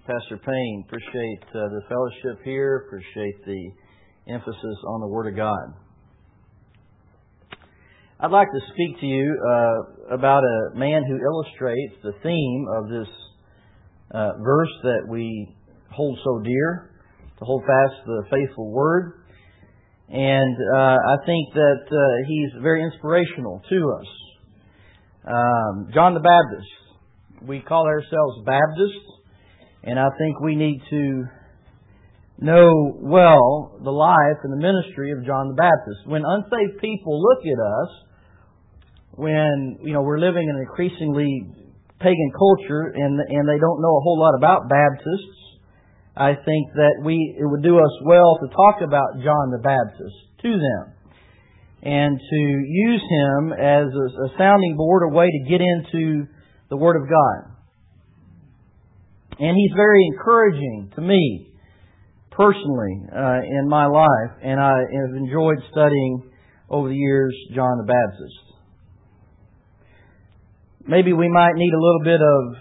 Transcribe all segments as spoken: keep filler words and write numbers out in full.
Pastor Payne. Appreciate uh, the fellowship here. Appreciate the emphasis on the Word of God. I'd like to speak to you uh, about a man who illustrates the theme of this uh, verse that we hold so dear, to hold fast the faithful Word. And uh, I think that uh, he's very inspirational to us. Um, John the Baptist. We call ourselves Baptists, and I think we need to know well the life and the ministry of John the Baptist. When unsaved people look at us, when you know we're living in an increasingly pagan culture and and they don't know a whole lot about Baptists, I think that we it would do us well to talk about John the Baptist to them and to use him as a, a sounding board, a way to get into the Word of God. And he's very encouraging to me personally uh, in my life, and I have enjoyed studying over the years John the Baptist. Maybe we might need a little bit of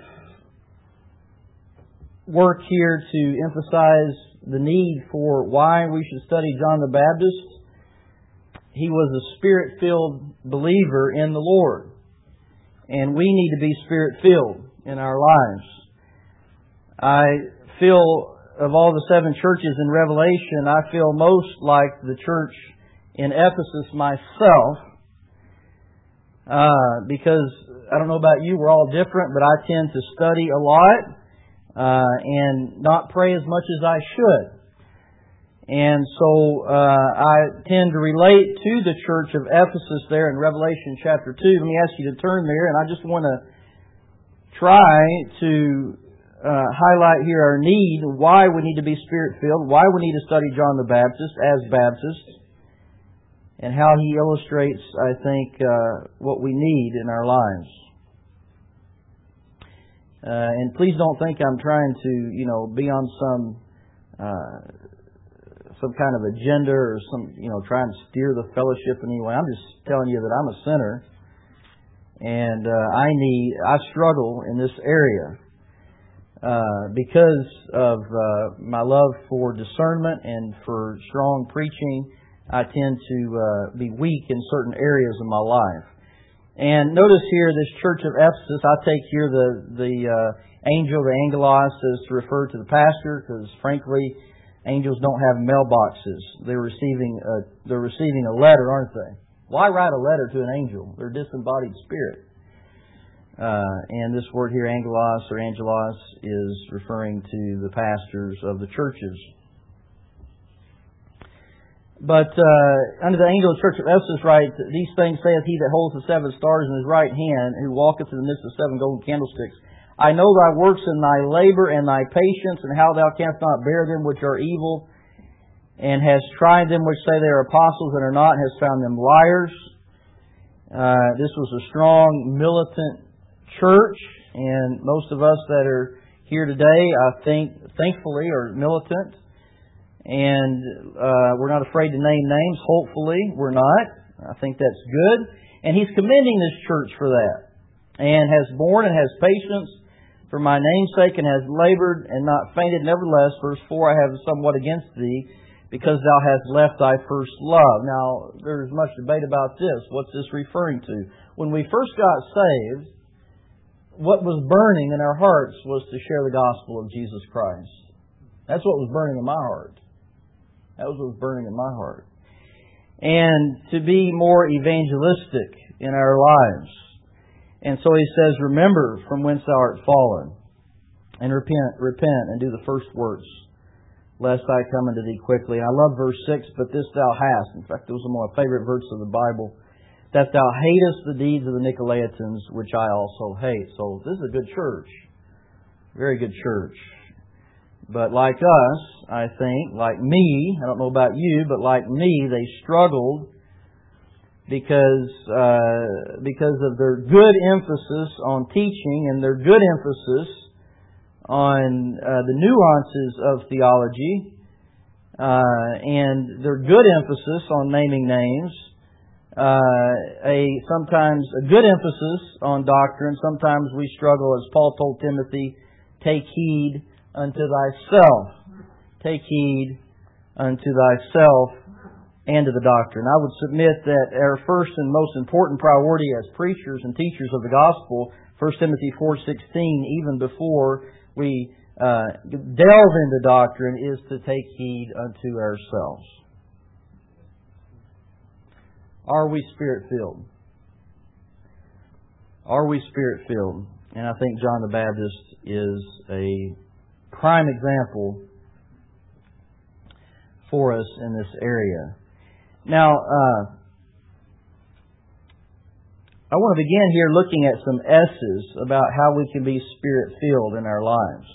work here to emphasize the need for why we should study John the Baptist. He was a Spirit-filled believer in the Lord, and we need to be Spirit-filled in our lives. I feel, of all the seven churches in Revelation, I feel most like the church in Ephesus myself, uh, because I don't know about you, we're all different, but I tend to study a lot uh, and not pray as much as I should. And so uh, I tend to relate to the church of Ephesus there in Revelation chapter two. Let me ask you to turn there, and I just want to try to uh, highlight here our need, why we need to be Spirit-filled, why we need to study John the Baptist as Baptists, and how he illustrates, I think, uh, what we need in our lives. Uh, and please don't think I'm trying to, you know, be on some uh, some kind of agenda or some, you know, trying to steer the fellowship in any way. I'm just telling you that I'm a sinner, and uh, I need, I struggle in this area uh, because of uh, my love for discernment and for strong preaching. I tend to uh, be weak in certain areas of my life. And notice here, this church of Ephesus, I take here the the uh, angel, the angelos, is to refer to the pastor, because frankly, angels don't have mailboxes. They're receiving a, they're receiving a letter, aren't they? Why write a letter to an angel? They're a disembodied spirit. Uh, and this word here, angelos or angelos, is referring to the pastors of the churches. But uh, under the angel of the church of Ephesus writes, "These things saith he that holds the seven stars in his right hand, who walketh in the midst of seven golden candlesticks. I know thy works and thy labor and thy patience, and how thou canst not bear them which are evil, and hast tried them which say they are apostles and are not, and hast found them liars." Uh, this was a strong, militant church, and most of us that are here today, I think, thankfully, are militant. And uh, we're not afraid to name names. Hopefully, we're not. I think that's good. And he's commending this church for that. "And has borne and has patience for my name's sake, and has labored and not fainted. Nevertheless," verse four, "I have somewhat against thee, because thou hast left thy first love." Now, there's much debate about this. What's this referring to? When we first got saved, what was burning in our hearts was to share the gospel of Jesus Christ. That's what was burning in my heart. That was what was burning in my heart. And to be more evangelistic in our lives. And so he says, "Remember from whence thou art fallen, and repent, repent, and do the first works, lest I come unto thee quickly." And I love verse six, "But this thou hast." In fact, it was one of my favorite verses of the Bible. "That thou hatest the deeds of the Nicolaitans, which I also hate." So this is a good church. Very good church. But like us, I think, like me, I don't know about you, but like me, they struggled because uh, because of their good emphasis on teaching and their good emphasis on uh, the nuances of theology uh, and their good emphasis on naming names, uh, a sometimes a good emphasis on doctrine. Sometimes we struggle, as Paul told Timothy, "Take heed unto thyself. Take heed unto thyself and to the doctrine. I would submit that our first and most important priority as preachers and teachers of the gospel, First Timothy four sixteen, even before we uh, delve into doctrine, is to take heed unto ourselves. Are we Spirit-filled? Are we Spirit-filled? And I think John the Baptist is a prime example for us in this area. Now, uh, I want to begin here looking at some S's about how we can be Spirit-filled in our lives.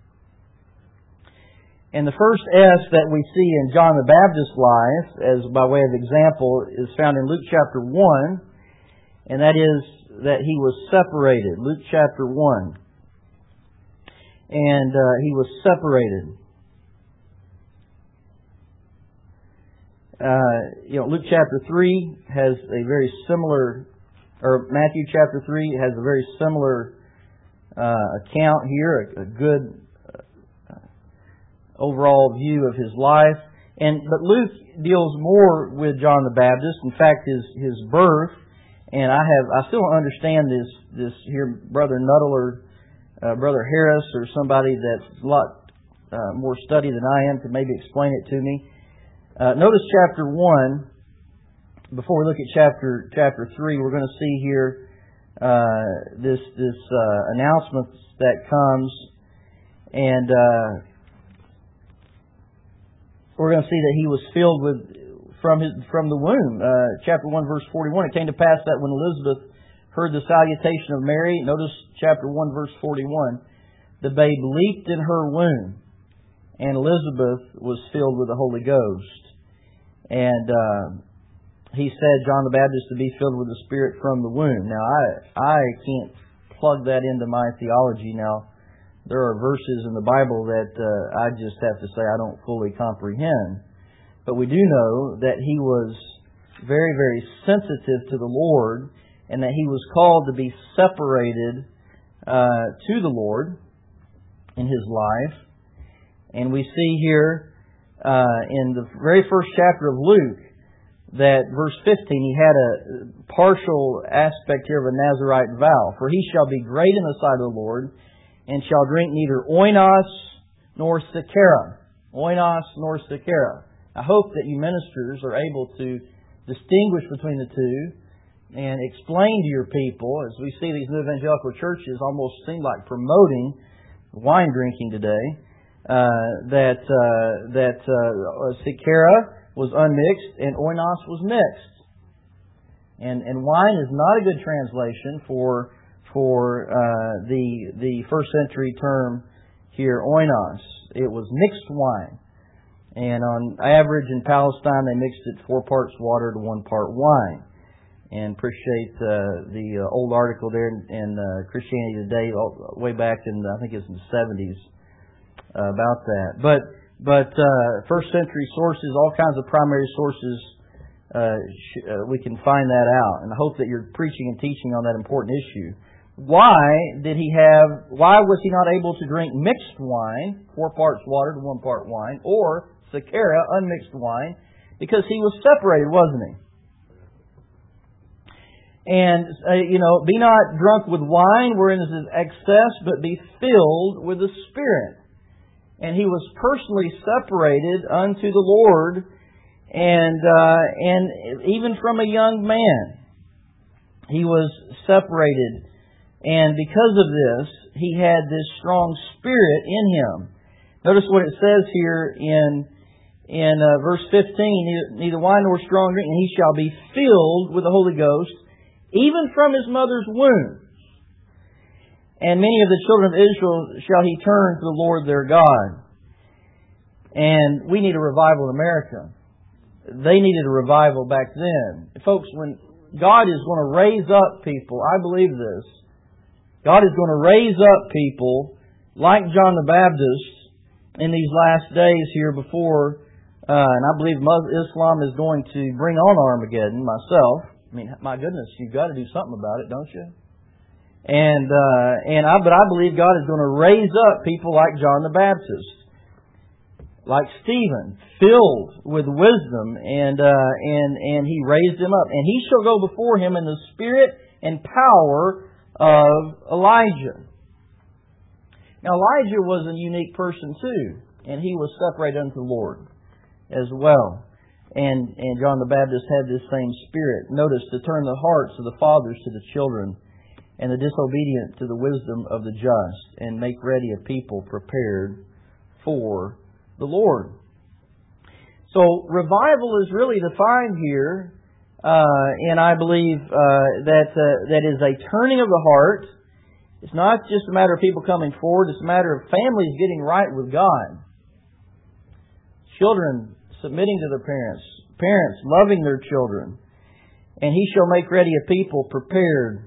And the first S that we see in John the Baptist's life, as by way of example, is found in Luke chapter one, and that is that he was separated. Luke chapter one. And uh, he was separated. Uh, you know, Luke chapter three has a very similar, or Matthew chapter three has a very similar uh, account here, a, a good overall view of his life. And but Luke deals more with John the Baptist. In fact, his his birth. And I have I still don't understand this this here, Brother Nuttall, uh, Brother Harris, or somebody that's a lot uh, more studied than I am could maybe explain it to me. Uh, notice chapter one. Before we look at chapter chapter three, we're going to see here uh, this this uh, announcement that comes, and. Uh, We're going to see that he was filled with from his from the womb. Uh, chapter one, verse forty-one. It came to pass that when Elizabeth heard the salutation of Mary, notice chapter one, verse forty-one, the babe leaped in her womb, and Elizabeth was filled with the Holy Ghost. And uh, he said, John the Baptist, to be filled with the Spirit from the womb. Now, I I can't plug that into my theology now. There are verses in the Bible that uh, I just have to say I don't fully comprehend. But we do know that he was very, very sensitive to the Lord, and that he was called to be separated uh, to the Lord in his life. And we see here uh, in the very first chapter of Luke that verse fifteen, he had a partial aspect here of a Nazirite vow. For he shall be great in the sight of the Lord, and shall drink neither oinos nor sakara. Oinos nor sakara. I hope that you ministers are able to distinguish between the two and explain to your people, as we see these new evangelical churches almost seem like promoting wine drinking today, uh, that uh, that uh, sakara was unmixed and oinos was mixed. And, and wine is not a good translation for for uh, the the first century term here, oinos. It was mixed wine. And on average in Palestine, they mixed it four parts water to one part wine. And appreciate uh, the uh, old article there in, in uh, Christianity Today, all, way back in, I think it's in the seventies, uh, about that. But but uh, first century sources, all kinds of primary sources, uh, sh- uh, we can find that out. And I hope that you're preaching and teaching on that important issue. Why did he have, why was he not able to drink mixed wine, four parts water to one part wine, or sakara, unmixed wine? Because he was separated, wasn't he? And, uh, you know, be not drunk with wine wherein is excess, but be filled with the Spirit. And he was personally separated unto the Lord, and uh, and even from a young man, he was separated. And because of this, he had this strong spirit in him. Notice what it says here in in uh, verse fifteen, neither, neither wine nor strong drink, and he shall be filled with the Holy Ghost, even from his mother's womb. And many of the children of Israel shall he turn to the Lord their God. And we need a revival in America. They needed a revival back then. Folks, when God is going to raise up people, I believe this, God is going to raise up people like John the Baptist in these last days here before, uh, and I believe Islam is going to bring on Armageddon myself. I mean, my goodness, you've got to do something about it, don't you? And, uh, and I, but I believe God is going to raise up people like John the Baptist, like Stephen, filled with wisdom, and, uh, and, and He raised him up. And he shall go before him in the spirit and power of Elijah. Now Elijah was a unique person too, and he was separated unto the Lord as well. And, and John the Baptist had this same spirit. Notice, to turn the hearts of the fathers to the children, and the disobedient to the wisdom of the just, and make ready a people prepared for the Lord. So revival is really defined here, uh, and I believe uh, that uh, that is a turning of the heart. It's not just a matter of people coming forward; it's a matter of families getting right with God, children submitting to their parents, parents loving their children, and He shall make ready a people prepared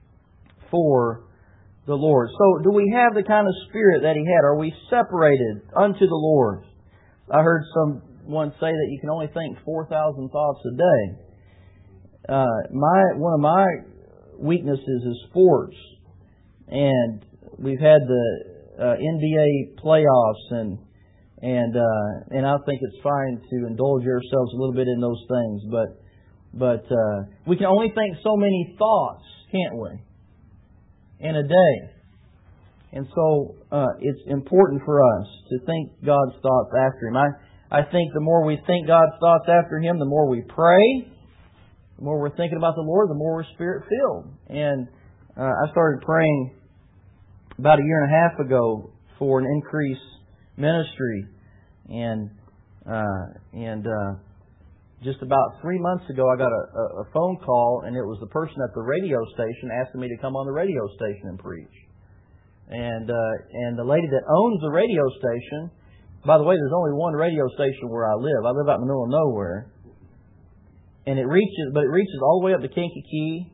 for the Lord. So, do we have the kind of spirit that He had? Are we separated unto the Lord? I heard someone say that you can only think four thousand thoughts a day. Uh, my one of my weaknesses is sports, and we've had the uh, N B A playoffs, and and uh, and I think it's fine to indulge ourselves a little bit in those things, but but uh, we can only think so many thoughts, can't we, in a day? And so uh, it's important for us to think God's thoughts after Him. I, I think the more we think God's thoughts after Him, the more we pray, the more we're thinking about the Lord, the more we're Spirit-filled. And uh, I started praying about a year and a half ago for an increased ministry. And uh, and uh, just about three months ago, I got a, a, a phone call, and it was the person at the radio station asking me to come on the radio station and preach. And uh, and the lady that owns the radio station, by the way, there's only one radio station where I live. I live out in the middle of nowhere, and it reaches, but it reaches all the way up to Kankakee,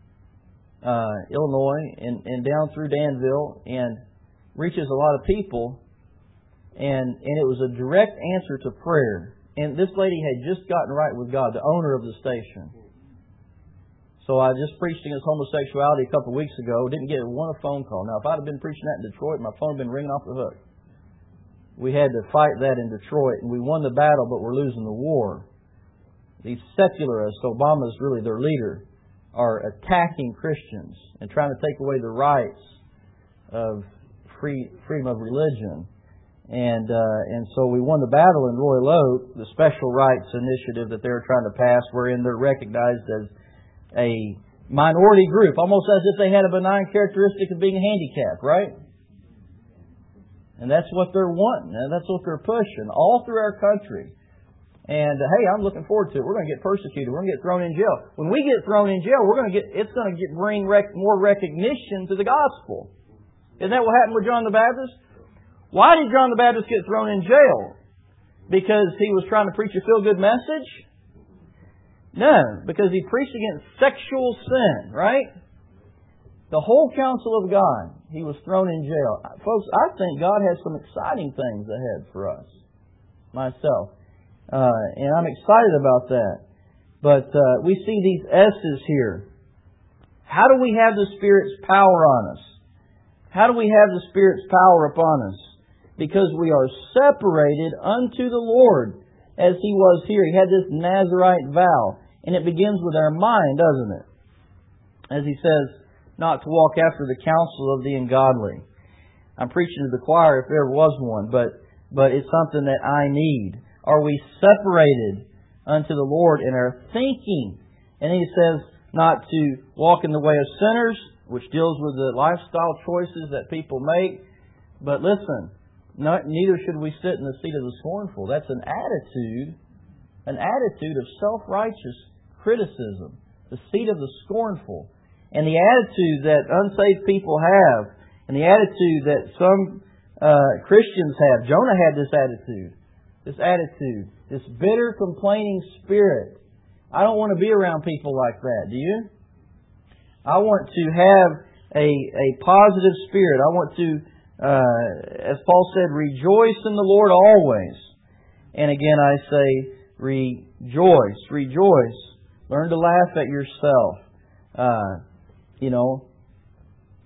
uh, Illinois, and, and down through Danville, and reaches a lot of people. And and it was a direct answer to prayer. And this lady had just gotten right with God, the owner of the station. So I just preached against homosexuality a couple of weeks ago. Didn't get one phone call. Now, if I'd have been preaching that in Detroit, my phone would have been ringing off the hook. We had to fight that in Detroit, and we won the battle, but we're losing the war. These secularists, Obama's really their leader, are attacking Christians and trying to take away the rights of free freedom of religion. And uh, and so we won the battle in Royal Oak, the special rights initiative that they were trying to pass, wherein they're recognized as a minority group, almost as if they had a benign characteristic of being handicapped, right? And that's what they're wanting, and that's what they're pushing all through our country. And uh, hey, I'm looking forward to it. We're going to get persecuted. We're going to get thrown in jail. When we get thrown in jail, we're going to get it's going to get bring rec- more recognition to the gospel. Isn't that what happened with John the Baptist? Why did John the Baptist get thrown in jail? Because he was trying to preach a feel-good message? No, because he preached against sexual sin, right? The whole counsel of God, he was thrown in jail. Folks, I think God has some exciting things ahead for us, myself. Uh, and I'm excited about that. But uh, we see these S's here. How do we have the Spirit's power on us? How do we have the Spirit's power upon us? Because we are separated unto the Lord, as He was here. He had this Nazirite vow. And it begins with our mind, doesn't it? As He says, not to walk after the counsel of the ungodly. I'm preaching to the choir if there ever was one, but but it's something that I need. Are we separated unto the Lord in our thinking? And He says not to walk in the way of sinners, which deals with the lifestyle choices that people make. But listen, not, neither should we sit in the seat of the scornful. That's an attitude, an attitude of self-righteous criticism, the seat of the scornful. And the attitude that unsaved people have, and the attitude that some uh, Christians have. Jonah had this attitude, this attitude, this bitter, complaining spirit. I don't want to be around people like that. Do you? I want to have a, a positive spirit. I want to, uh, as Paul said, rejoice in the Lord always. And again I say, rejoice, rejoice. Learn to laugh at yourself. Uh, you know,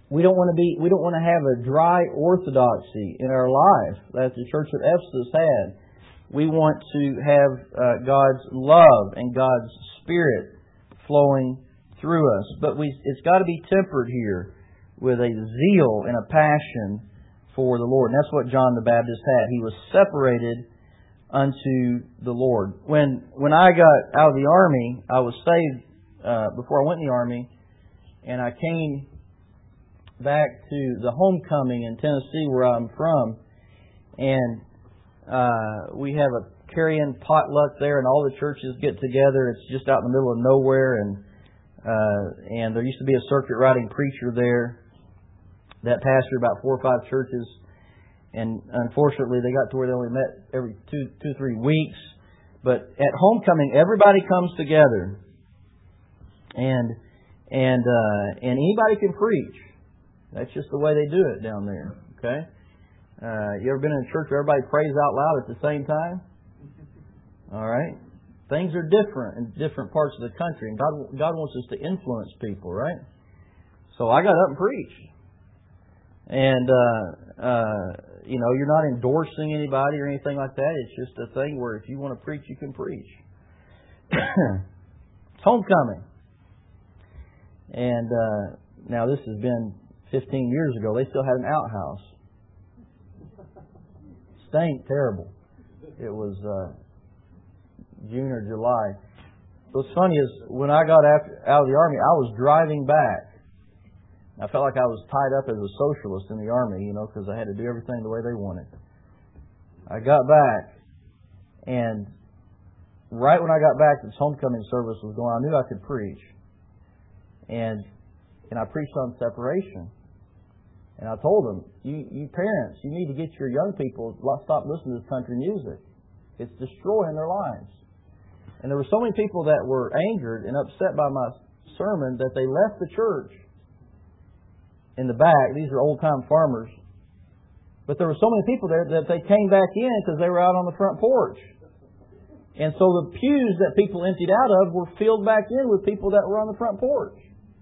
we don't want to be, we don't want to have a dry orthodoxy in our life that the church of Ephesus had. We want to have uh, God's love and God's Spirit flowing through us. But we, it's got to be tempered here with a zeal and a passion for the Lord. And that's what John the Baptist had. He was separated unto the Lord. When when I got out of the army, I was saved uh, before I went in the army, and I came back to the homecoming in Tennessee where I'm from, and uh, we have a carry-in potluck there, and all the churches get together. It's just out in the middle of nowhere, and uh, and there used to be a circuit riding preacher there that pastored about four or five churches, and unfortunately they got to where they only met every two, two, three weeks. But at homecoming, everybody comes together, and and uh, and anybody can preach. That's just the way they do it down there. Okay, uh, you ever been in a church where everybody prays out loud at the same time? All right, things are different in different parts of the country, and God God wants us to influence people, right? So I got up and preached. And, uh, uh, you know, you're not endorsing anybody or anything like that. It's just a thing where if you want to preach, you can preach. It's homecoming. And uh, now this has been fifteen years ago. They still had an outhouse. Stank terrible. It was uh, June or July. What's funny is when I got after, out of the Army, I was driving back. I felt like I was tied up as a socialist in the Army, you know, because I had to do everything the way they wanted. I got back, and right when I got back, this homecoming service was going on. I knew I could preach. And and I preached on separation. And I told them, you, you parents, you need to get your young people to stop listening to this country music. It's destroying their lives. And there were so many people that were angered and upset by my sermon that they left the church. In the back, these are old-time farmers. But there were so many people there that they came back in because they were out on the front porch. And so the pews that people emptied out of were filled back in with people that were on the front porch.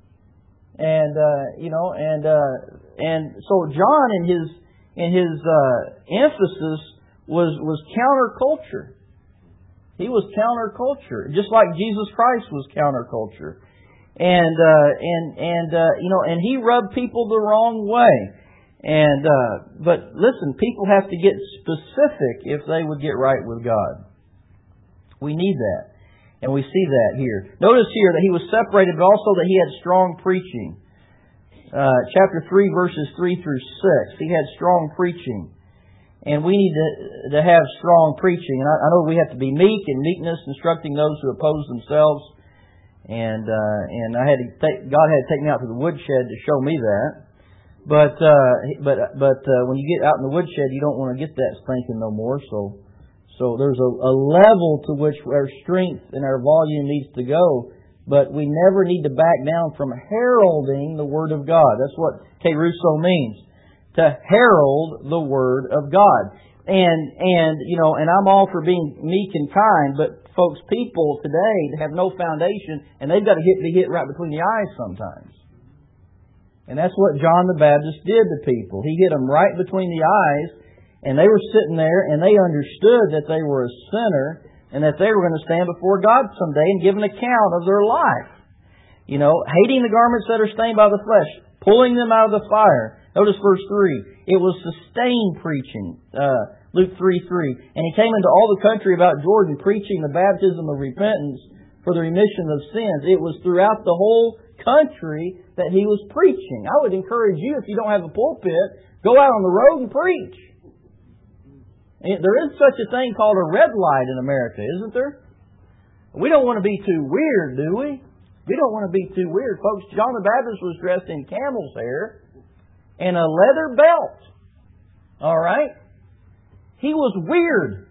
And, uh, you know, and uh, and so John in his in his uh, emphasis was, was counterculture. He was counterculture, just like Jesus Christ was counterculture. And, uh, and, and, uh, you know, and he rubbed people the wrong way. And, uh, but listen, people have to get specific if they would get right with God. We need that. And we see that here. Notice here that he was separated, but also that he had strong preaching. Uh, chapter three, verses three through six. He had strong preaching. And we need to, to have strong preaching. And I, I know we have to be meek and meekness, instructing those who oppose themselves. And uh, and I had to take, God had to take me out to the woodshed to show me that. But uh, but but uh, when you get out in the woodshed, you don't want to get that stinking no more. So so there's a, a level to which our strength and our volume needs to go. But we never need to back down from heralding the Word of God. That's what K. Russo means, to herald the Word of God. And and you know, and I'm all for being meek and kind, but folks, people today have no foundation, and they've got to hit, be hit right between the eyes sometimes. And that's what John the Baptist did to people. He hit them right between the eyes, and they were sitting there, and they understood that they were a sinner, and that they were going to stand before God someday and give an account of their life. You know, hating the garments that are stained by the flesh, pulling them out of the fire. Notice verse three. It was sustained preaching. Uh, Luke three three. And he came into all the country about Jordan, preaching the baptism of repentance for the remission of sins. It was throughout the whole country that he was preaching. I would encourage you, if you don't have a pulpit, go out on the road and preach. And there is such a thing called a red light in America, isn't there? We don't want to be too weird, do we? We don't want to be too weird. Folks, John the Baptist was dressed in camel's hair and a leather belt. All right? He was weird.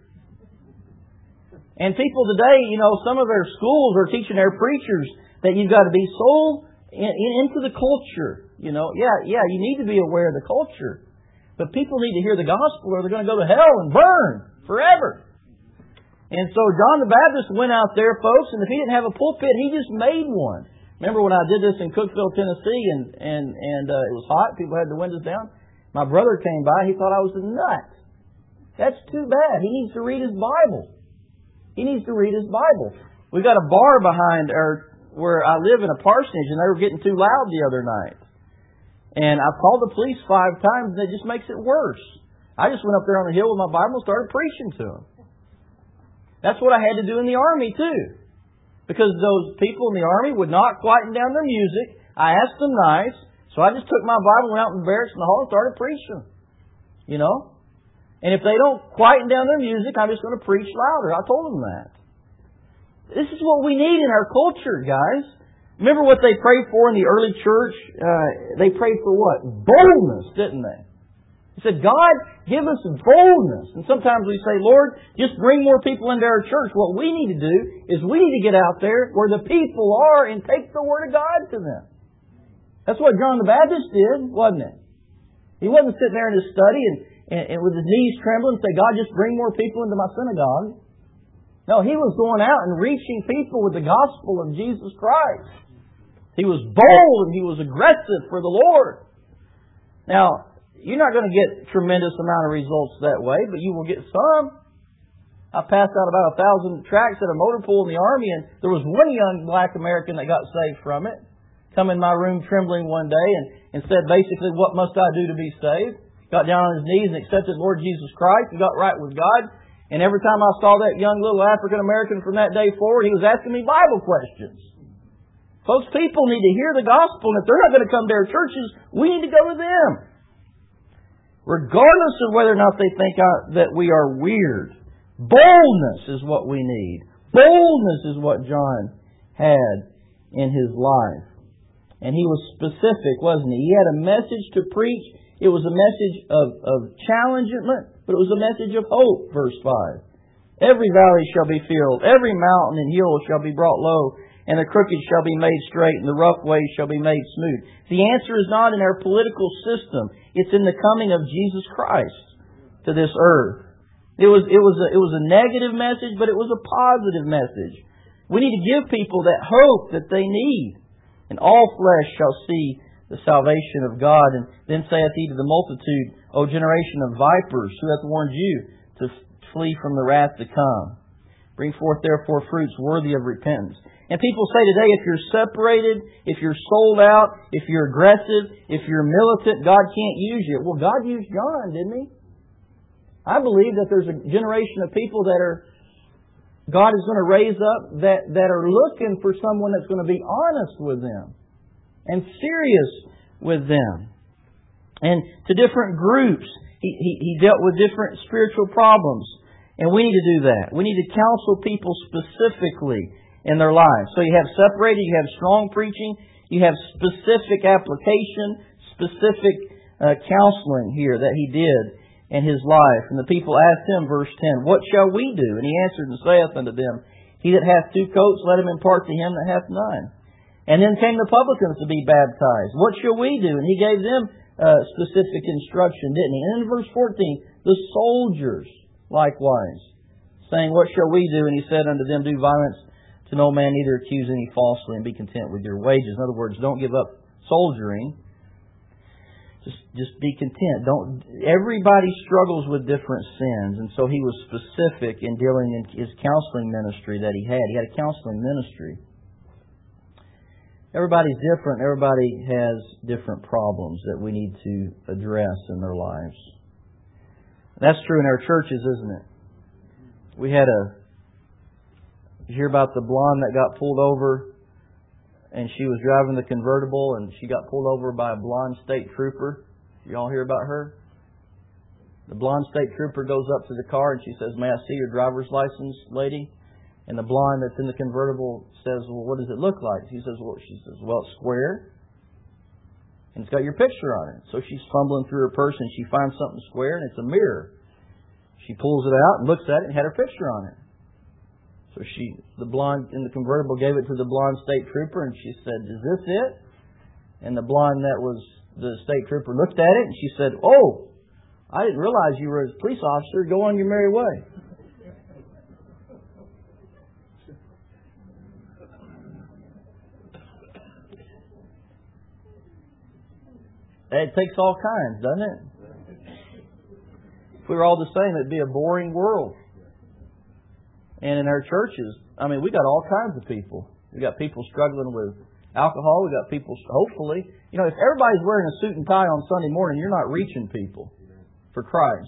And people today, you know, some of their schools are teaching their preachers that you've got to be so in, in, into the culture. You know, yeah, yeah, you need to be aware of the culture. But people need to hear the gospel or they're going to go to hell and burn forever. And so John the Baptist went out there, folks, and if he didn't have a pulpit, he just made one. Remember when I did this in Cookeville, Tennessee, and and and uh, it was hot. People had the windows down. My brother came by. He thought I was a nut. That's too bad. He needs to read his Bible. He needs to read his Bible. We got a bar behind our, where I live in a parsonage, and they were getting too loud the other night. And I've called the police five times, and it just makes it worse. I just went up there on the hill with my Bible and started preaching to them. That's what I had to do in the Army, too. Because those people in the Army would not quieten down their music. I asked them nice, so I just took my Bible and went out in the barracks in the hall and started preaching. You know? And if they don't quieten down their music, I'm just going to preach louder. I told them that. This is what we need in our culture, guys. Remember what they prayed for in the early church? Uh, they prayed for what? Boldness, didn't they? He said, God, give us boldness. And sometimes we say, Lord, just bring more people into our church. What we need to do is we need to get out there where the people are and take the Word of God to them. That's what John the Baptist did, wasn't it? He wasn't sitting there in his study and, and, and with his knees trembling and say, God, just bring more people into my synagogue. No, he was going out and reaching people with the gospel of Jesus Christ. He was bold and he was aggressive for the Lord. Now, you're not going to get a tremendous amount of results that way, but you will get some. I passed out about a thousand tracts at a motor pool in the Army, and there was one young black American that got saved from it. Come in my room trembling one day and, and said basically, what must I do to be saved? Got down on his knees and accepted Lord Jesus Christ and got right with God. And every time I saw that young little African American from that day forward, he was asking me Bible questions. Folks, people need to hear the gospel, and if they're not going to come to our churches, we need to go to them. Regardless of whether or not they think that we are weird. Boldness is what we need. Boldness is what John had in his life. And he was specific, wasn't he? He had a message to preach. It was a message of, of challengement, but it was a message of hope, verse five. Every valley shall be filled, every mountain and hill shall be brought low, and the crooked shall be made straight, and the rough ways shall be made smooth. The answer is not in our political system. It's in the coming of Jesus Christ to this earth. It was, it was a, it was a negative message, but it was a positive message. We need to give people that hope that they need. And all flesh shall see the salvation of God. And then saith he to the multitude, O generation of vipers, who hath warned you to flee from the wrath to come? Bring forth therefore fruits worthy of repentance. And people say today, if you're separated, if you're sold out, if you're aggressive, if you're militant, God can't use you. Well, God used John, didn't He? I believe that there's a generation of people that are, God is going to raise up that, that are looking for someone that's going to be honest with them and serious with them. And to different groups, he, he, he dealt with different spiritual problems. And we need to do that. We need to counsel people specifically in their lives. So you have separated, you have strong preaching, you have specific application, specific uh, counseling here that he did in his life. And the people asked him, verse ten, what shall we do? And he answered and saith unto them, he that hath two coats, let him impart to him that hath none. And then came the publicans to be baptized. What shall we do? And he gave them uh, specific instruction, didn't he? And in verse fourteen, the soldiers likewise, saying, what shall we do? And he said unto them, do violence to no man, neither accuse any falsely, and be content with your wages. In other words, don't give up soldiering. Just, just be content. Don't. Everybody struggles with different sins, and so he was specific in dealing in his counseling ministry that he had. He had a counseling ministry. Everybody's different. Everybody has different problems that we need to address in their lives. That's true in our churches, isn't it? We had a. You hear about the blonde that got pulled over, and she was driving the convertible, and she got pulled over by a blonde state trooper. You all hear about her? The blonde state trooper goes up to the car and she says, may I see your driver's license, lady? And the blonde that's in the convertible says, well, what does it look like? He says, well, she says, well, it's square, and it's got your picture on it. So she's fumbling through her purse and she finds something square, and it's a mirror. She pulls it out and looks at it and had her picture on it. So she, the blonde in the convertible gave it to the blonde state trooper, and she said, is this it? And the blonde that was the state trooper looked at it and she said, oh, I didn't realize you were a police officer. Go on your merry way. It takes all kinds, doesn't it? If we were all the same, it'd be a boring world. And in our churches, I mean, we got all kinds of people. We got people struggling with alcohol. We got people, hopefully. You know, if everybody's wearing a suit and tie on Sunday morning, you're not reaching people for Christ.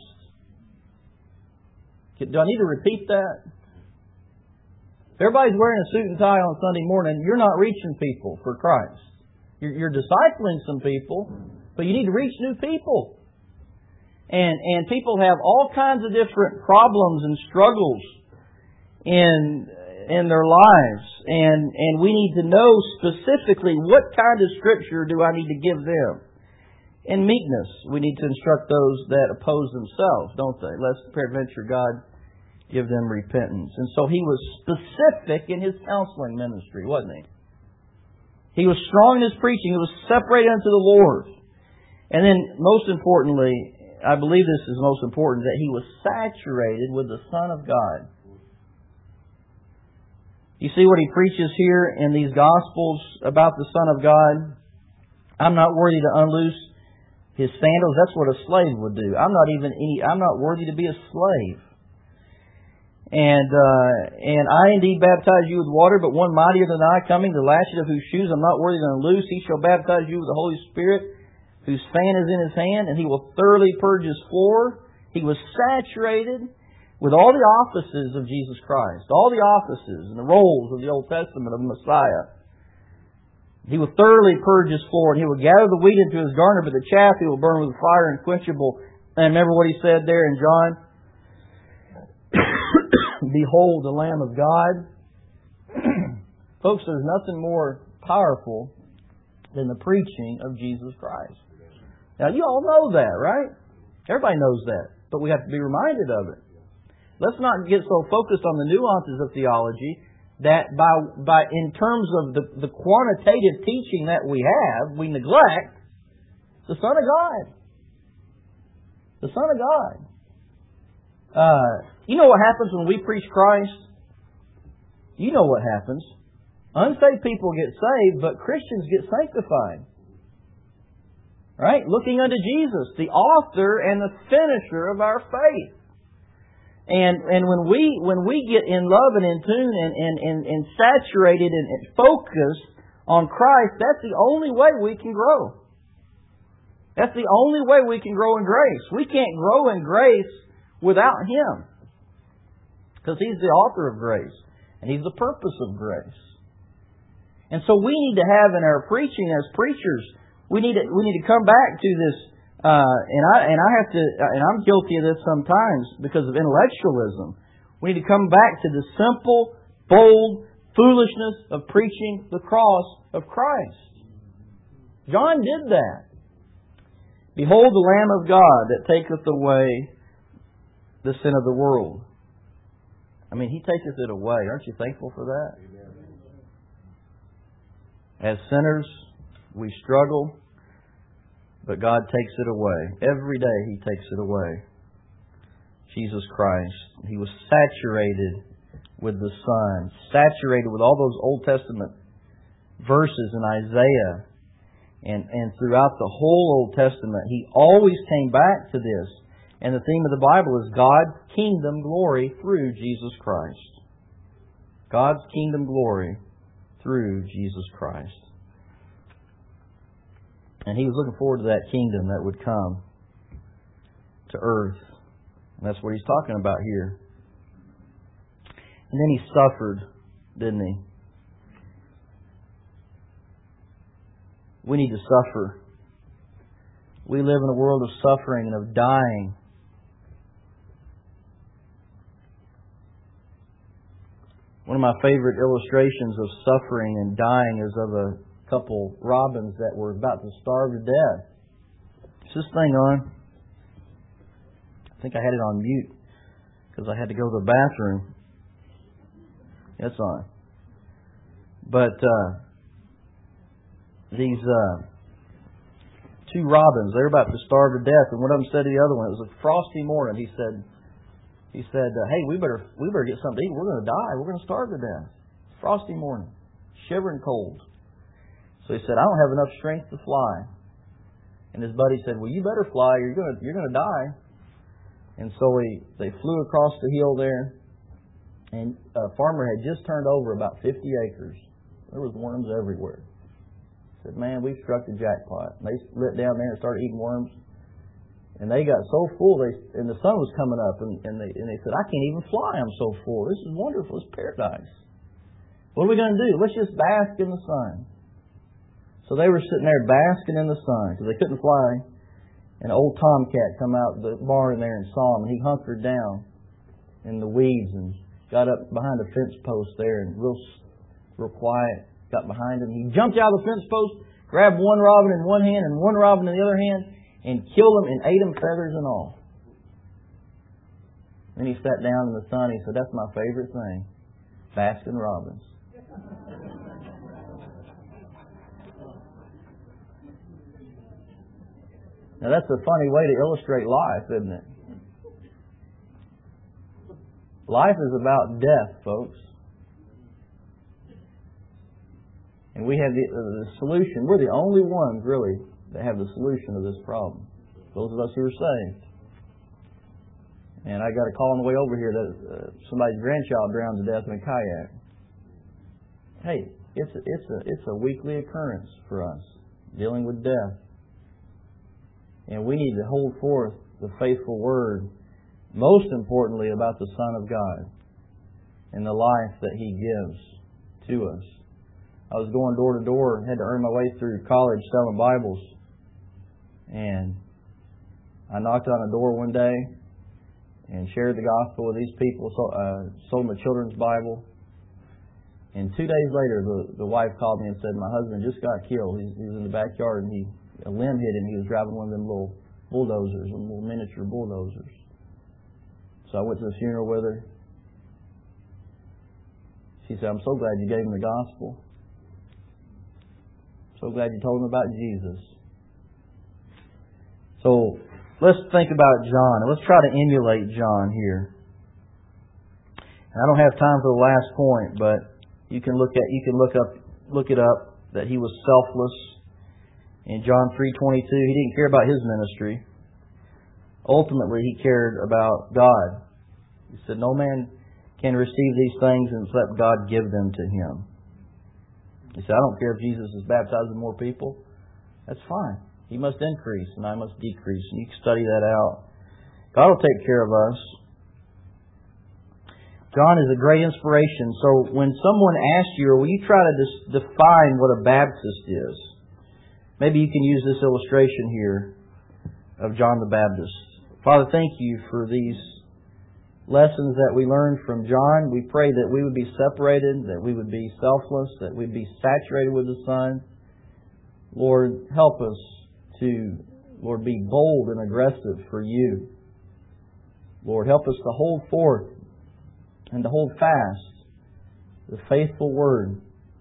Do I need to repeat that? If everybody's wearing a suit and tie on Sunday morning, you're not reaching people for Christ. You're, you're discipling some people, but you need to reach new people. And and people have all kinds of different problems and struggles in in their lives. And, and we need to know specifically what kind of Scripture do I need to give them. In meekness, we need to instruct those that oppose themselves, don't they? Lest peradventure God give them repentance. And so he was specific in his counseling ministry, wasn't he? He was strong in his preaching. He was separated unto the Lord. And then, most importantly, I believe this is most important, that he was saturated with the Son of God. You see what he preaches here in these Gospels about the Son of God? I'm not worthy to unloose his sandals. That's what a slave would do. I'm not even any, I'm not worthy to be a slave. And uh, and I indeed baptize you with water, but one mightier than I coming, the latchet of whose shoes I'm not worthy to unloose. He shall baptize you with the Holy Spirit, whose fan is in his hand, and he will thoroughly purge his floor. He was saturated with all the offices of Jesus Christ, all the offices and the roles of the Old Testament of the Messiah. He will thoroughly purge his floor, and he will gather the wheat into his garner, but the chaff he will burn with fire unquenchable. And remember what he said there in John? Behold the Lamb of God. Folks, there's nothing more powerful than the preaching of Jesus Christ. Now, you all know that, right? Everybody knows that. But we have to be reminded of it. Let's not get so focused on the nuances of theology that by, by in terms of the, the quantitative teaching that we have, we neglect the Son of God. The Son of God. Uh, you know what happens when we preach Christ? You know what happens. Unsaved people get saved, but Christians get sanctified. Right? Looking unto Jesus, the author and the finisher of our faith. And and when we when we get in love and in tune and, and, and, and saturated and, and focused on Christ, that's the only way we can grow. That's the only way we can grow in grace. We can't grow in grace without Him. Because He's the author of grace. And He's the purpose of grace. And so we need to have in our preaching as preachers, we need to, we need to come back to this, uh, and I and I have to, and I'm guilty of this sometimes because of intellectualism. We need to come back to the simple, bold foolishness of preaching the cross of Christ. John did that. Behold the Lamb of God that taketh away the sin of the world. I mean, He taketh it away. Aren't you thankful for that? As sinners, we struggle, but God takes it away. Every day He takes it away. Jesus Christ. He was saturated with the Son. Saturated with all those Old Testament verses in Isaiah. And, and throughout the whole Old Testament, He always came back to this. And the theme of the Bible is God's kingdom glory through Jesus Christ. God's kingdom glory through Jesus Christ. And He was looking forward to that kingdom that would come to earth. And that's what He's talking about here. And then He suffered, didn't He? We need to suffer. We live in a world of suffering and of dying. One of my favorite illustrations of suffering and dying is of a couple robins that were about to starve to death. Is this thing on? I think I had it on mute because I had to go to the bathroom. It's on. But uh, these uh, two robins, they were about to starve to death, and one of them said to the other one, it was a frosty morning. He said, "He said, uh, hey, we better we better get something to eat. We're going to die. We're going to starve to death. Frosty morning, shivering cold." So he said, "I don't have enough strength to fly." And his buddy said, well, you better fly. You're gonna you're gonna die. And so we, they flew across the hill there. And a farmer had just turned over about fifty acres. There was worms everywhere. He said, man, we struck the jackpot. And they lit down there and started eating worms. And they got so full, they and the sun was coming up, and, and, they, and they said, I can't even fly, I'm so full. This is wonderful. It's paradise. What are we going to do? Let's just bask in the sun. So they were sitting there basking in the sun because they couldn't fly. And an old tomcat come out the barn there and saw him, and he hunkered down in the weeds and got up behind a fence post there and real, real quiet, got behind him. He jumped out of the fence post, grabbed one robin in one hand and one robin in the other hand, and killed them and ate them, feathers and all. Then he sat down in the sun. He said, that's my favorite thing, Baskin Robbins. Now that's a funny way to illustrate life, isn't it? Life is about death, folks. And we have the, uh, the solution. We're the only ones, really, that have the solution to this problem. Those of us who are saved. And I got a call on the way over here that uh, somebody's grandchild drowned to death in a kayak. Hey, it's a, it's a it's a weekly occurrence for us, dealing with death. And we need to hold forth the faithful word, most importantly about the Son of God and the life that He gives to us. I was going door to door and had to earn my way through college selling Bibles. And I knocked on a door one day and shared the gospel with these people, so, uh, sold them a children's Bible. And two days later, the, the wife called me and said, my husband just got killed. He, he was in the backyard and he a limb hit him. He was driving one of them little bulldozers, them little miniature bulldozers. So I went to the funeral with her. She said, I'm so glad you gave him the gospel. So glad you told him about Jesus. So let's think about John, and let's try to emulate John here. And I don't have time for the last point, but you can look at you can look up look it up that he was selfless. In John three twenty-two, he didn't care about his ministry. Ultimately, he cared about God. He said, no man can receive these things except God give them to him. He said, I don't care if Jesus is baptizing more people. That's fine. He must increase and I must decrease. And you can study that out. God will take care of us. John is a great inspiration. So when someone asks you, or when you try to dis- define what a Baptist is, maybe you can use this illustration here of John the Baptist. Father, thank you for these lessons that we learned from John. We pray that we would be separated, that we would be selfless, that we'd be saturated with the Son. Lord, help us to, Lord, be bold and aggressive for you. Lord, help us to hold forth and to hold fast the faithful Word.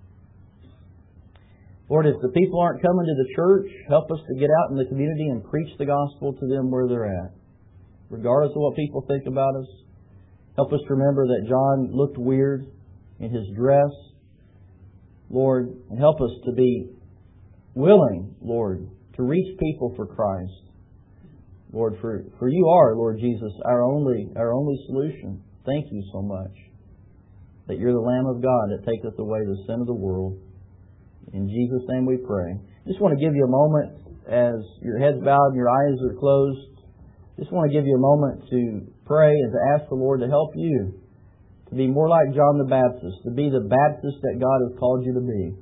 Lord, if the people aren't coming to the church, help us to get out in the community and preach the gospel to them where they're at. Regardless of what people think about us, help us to remember that John looked weird in his dress. Lord, and help us to be willing, Lord, to reach people for Christ. Lord, for, for you are, Lord Jesus, our only our only solution. Thank you so much that you're the Lamb of God that taketh away the sin of the world. In Jesus' name we pray. Just want to give you a moment as your head's bowed and your eyes are closed. Just want to give you a moment to pray and to ask the Lord to help you to be more like John the Baptist, to be the Baptist that God has called you to be.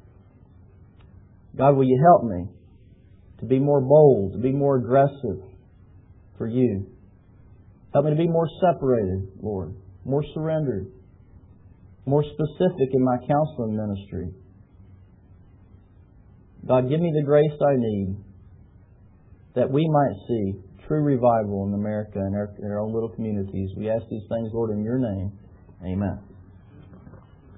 God, will you help me to be more bold, to be more aggressive for you? Help me to be more separated, Lord, more surrendered, more specific in my counseling ministry. God, give me the grace I need that we might see true revival in America and our, in our own little communities. We ask these things, Lord, in your name. Amen.